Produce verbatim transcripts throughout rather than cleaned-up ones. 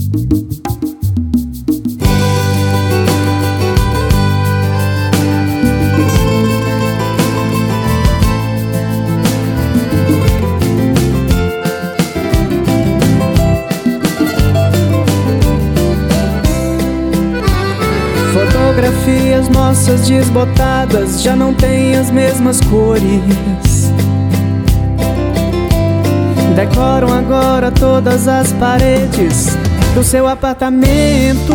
Fotografias nossas desbotadas já não têm as mesmas cores. Decoram agora todas as paredes do seu apartamento.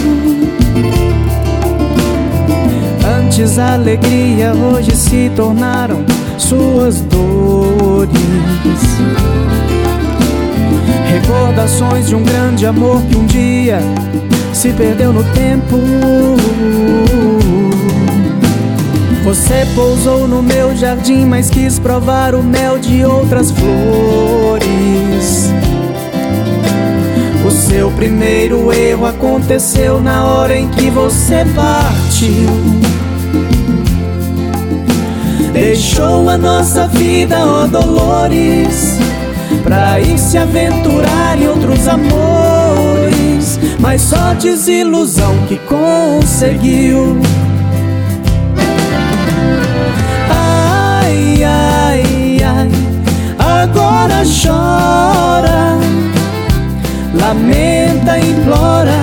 Antes a alegria, hoje se tornaram suas dores. Recordações de um grande amor que um dia se perdeu no tempo. Você pousou no meu jardim, mas quis provar o mel de outras flores. O seu primeiro erro aconteceu na hora em que você partiu. Deixou a nossa vida, ó Dolores, pra ir se aventurar em outros amores, mas só desilusão que conseguiu. Ai, ai, ai, agora chora, lamenta, implora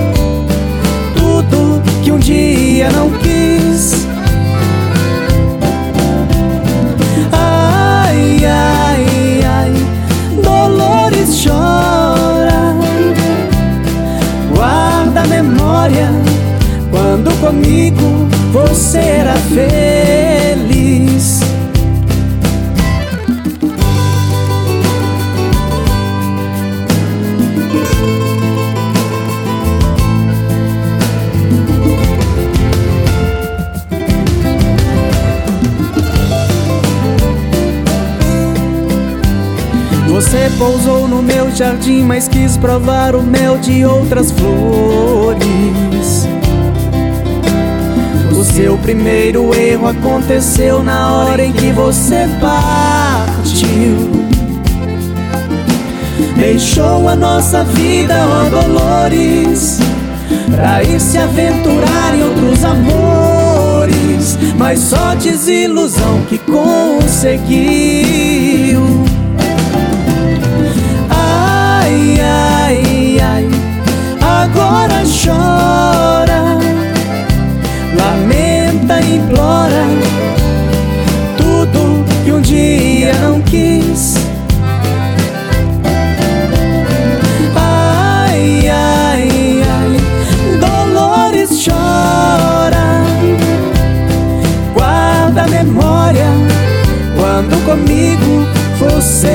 tudo que um dia não quis. Ai, ai, ai, Dolores chora, guarda a memória quando comigo você era feliz. Você pousou no meu jardim, mas quis provar o mel de outras flores. O seu primeiro erro aconteceu na hora em que você partiu. Deixou a nossa vida, ó Dolores, pra ir se aventurar em outros amores, mas só desilusão que conseguiu. Ai, ai, ai, agora chora, lamenta, implora tudo que um dia não quis. Ai, ai, ai, Dolores chora, guarda a memória quando comigo você